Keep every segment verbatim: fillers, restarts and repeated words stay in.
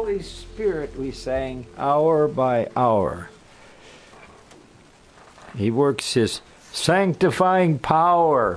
Holy Spirit, we sang, hour by hour. He works his sanctifying power.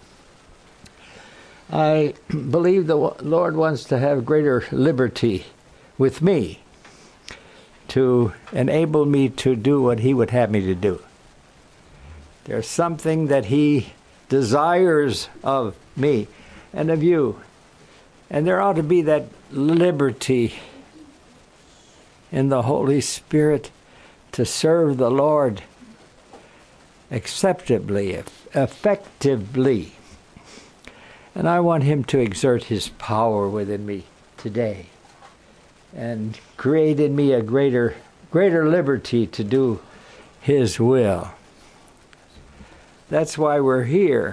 I believe the Lord wants to have greater liberty with me to enable me to do what he would have me to do. There's something that he desires of me and of you. And there ought to be that liberty in the Holy Spirit to serve the Lord acceptably, effectively. And I want him to exert his power within me today and create in me a greater, greater liberty to do his will. That's why we're here.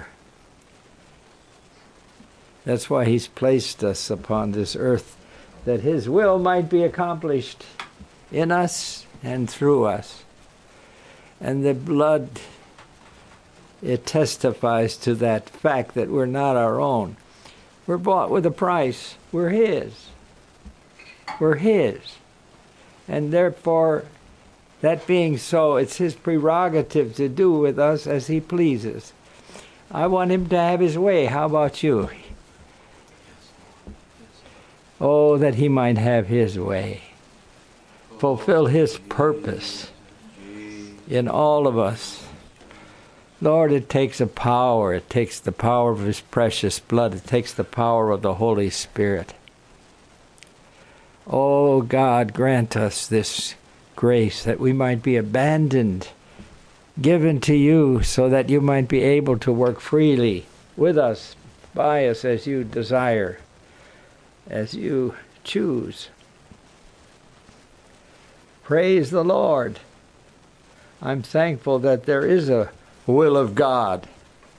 That's why he's placed us upon this earth, that his will might be accomplished in us and through us. And the blood, it testifies to that fact that we're not our own. We're bought with a price. We're his. We're his. And therefore, that being so, it's his prerogative to do with us as he pleases. I want him to have his way. How about you? Oh, that he might have his way. Fulfill his purpose in all of us. Lord, it takes a power. It takes the power of his precious blood. It takes the power of the Holy Spirit. Oh, God, grant us this grace that we might be abandoned, given to you, so that you might be able to work freely with us, by us, as you desire, as you choose. Praise the Lord. I'm thankful that there is a will of God.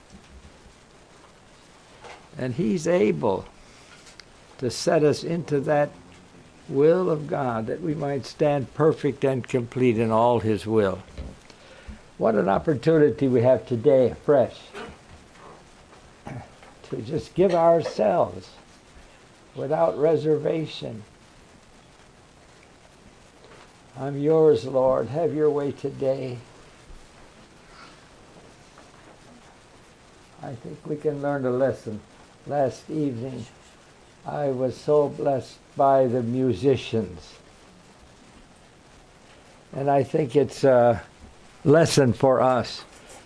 And he's able to set us into that will of God, that we might stand perfect and complete in all his will. What an opportunity we have today afresh to just give ourselves without reservation. I'm yours, Lord. Have your way today. I think we can learn a lesson. Last evening, I was so blessed by the musicians. And I think it's a lesson for us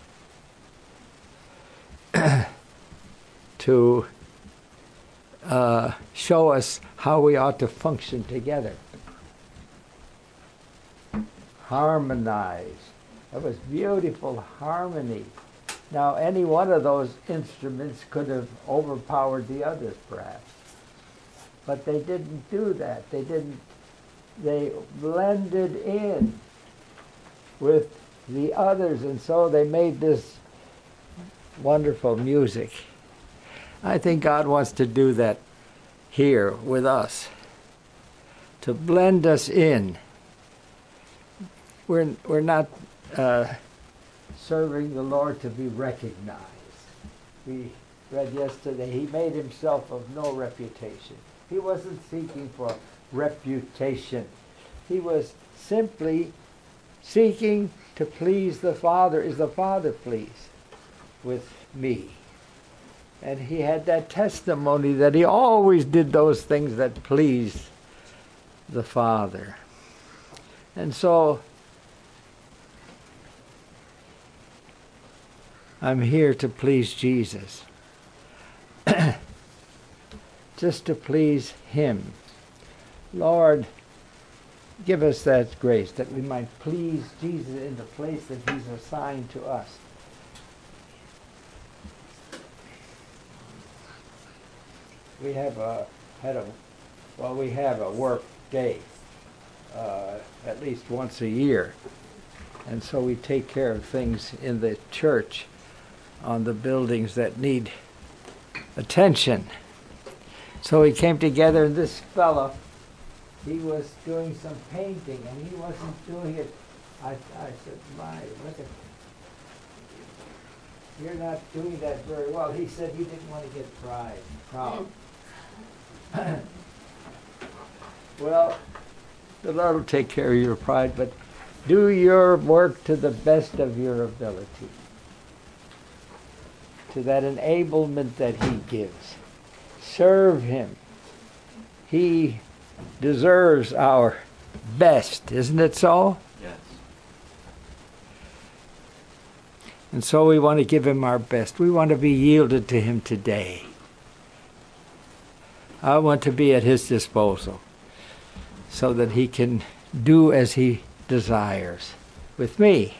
to uh, show us how we ought to function together. Harmonize. It was beautiful harmony. Now, any one of those instruments could have overpowered the others, perhaps. But they didn't do that. They didn't. They blended in with the others, and so they made this wonderful music. I think God wants to do that here with us, to blend us in. We're, we're not uh, serving the Lord to be recognized. We read yesterday, he made himself of no reputation. He wasn't seeking for reputation. He was simply seeking to please the Father. Is the Father pleased with me? And he had that testimony that he always did those things that pleased the Father. And so I'm here to please Jesus. Just to please him. Lord, give us that grace that we might please Jesus in the place that he's assigned to us. We have a, had a, well, we have a work day uh, at least once a year. And so we take care of things in the church on the buildings that need attention. So we came together, and this fellow, he was doing some painting, and he wasn't doing it. I, I said, my, look at, you're not doing that very well. He said he didn't want to get pride, proud. Well, the Lord will take care of your pride, but do your work to the best of your ability, to that enablement that He gives. Serve Him. He deserves our best, isn't it so? Yes. And so we want to give Him our best. We want to be yielded to Him today. I want to be at His disposal so that He can do as He desires with me.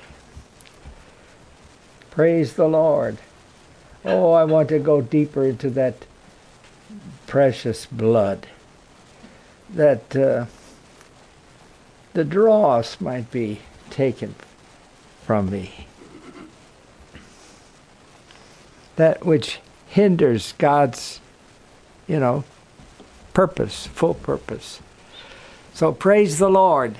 Praise the Lord. Oh, I want to go deeper into that precious blood, that uh, the dross might be taken from me. That which hinders God's, you know, purpose, full purpose. So praise the Lord.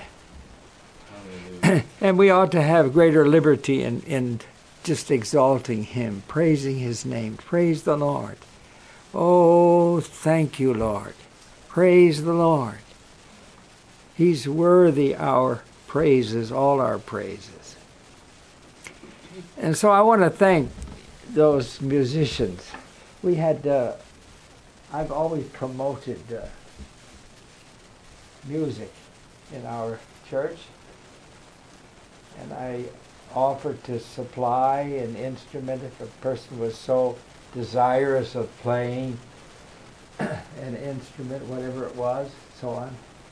And we ought to have greater liberty in, in just exalting Him, praising His name. Praise the Lord. Oh, thank you, Lord. Praise the Lord. He's worthy our praises, all our praises. And so I want to thank those musicians. We had, uh, I've always promoted uh, music in our church. And I offered to supply an instrument if a person was so desirous of playing an instrument, whatever it was, so on.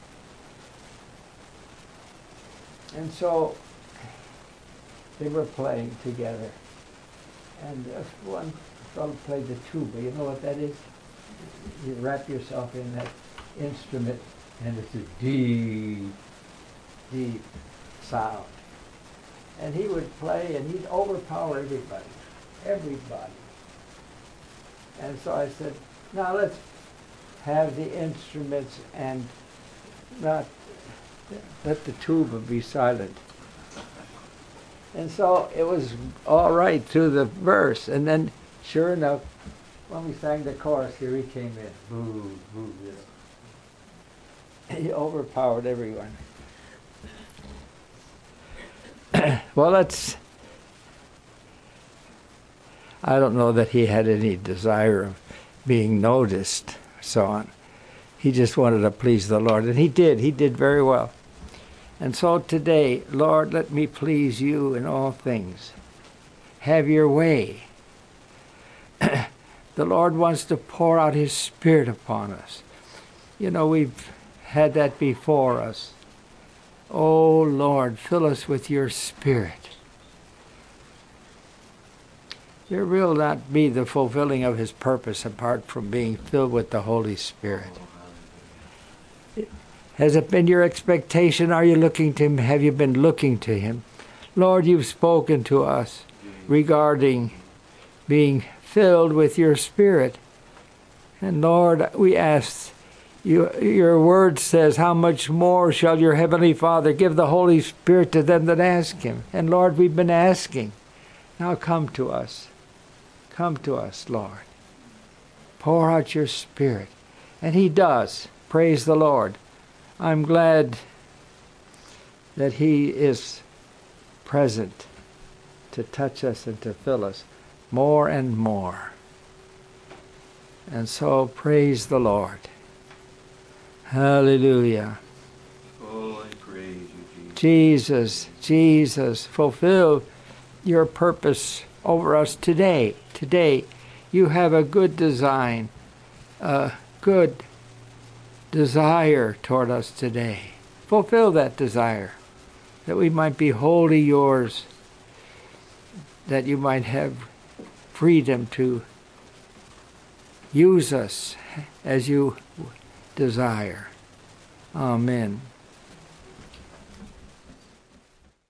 And so they were playing together. And uh, one fellow played the tuba. You know what that is? You wrap yourself in that instrument, and it's a deep, deep sound. And he would play, and he'd overpower everybody, everybody. And so I said, now let's have the instruments and not let the tuba be silent. And so it was all right through the verse. And then, sure enough, when we sang the chorus, here he came in. Boo, boo, you know. He overpowered everyone. Well, that's, I don't know that he had any desire of being noticed, so on. He just wanted to please the Lord, and he did. He did very well. And so today, Lord, let me please you in all things. Have your way. The Lord wants to pour out His Spirit upon us. You know, we've had that before us. Oh, Lord, fill us with your Spirit. There will not be the fulfilling of His purpose apart from being filled with the Holy Spirit. Has it been your expectation? Are you looking to Him? Have you been looking to Him? Lord, you've spoken to us regarding being filled with your Spirit. And Lord, we ask, you, your word says, how much more shall your Heavenly Father give the Holy Spirit to them that ask Him? And Lord, we've been asking. Now come to us. Come to us, Lord. Pour out your Spirit. And He does. Praise the Lord. I'm glad that He is present to touch us and to fill us more and more. And so praise the Lord. Hallelujah. Oh, I praise you, Jesus. Jesus, Jesus, fulfill your purpose over us today. Today, you have a good design, a good desire toward us today. Fulfill that desire, that we might be wholly yours, that you might have freedom to use us as you desire. Amen.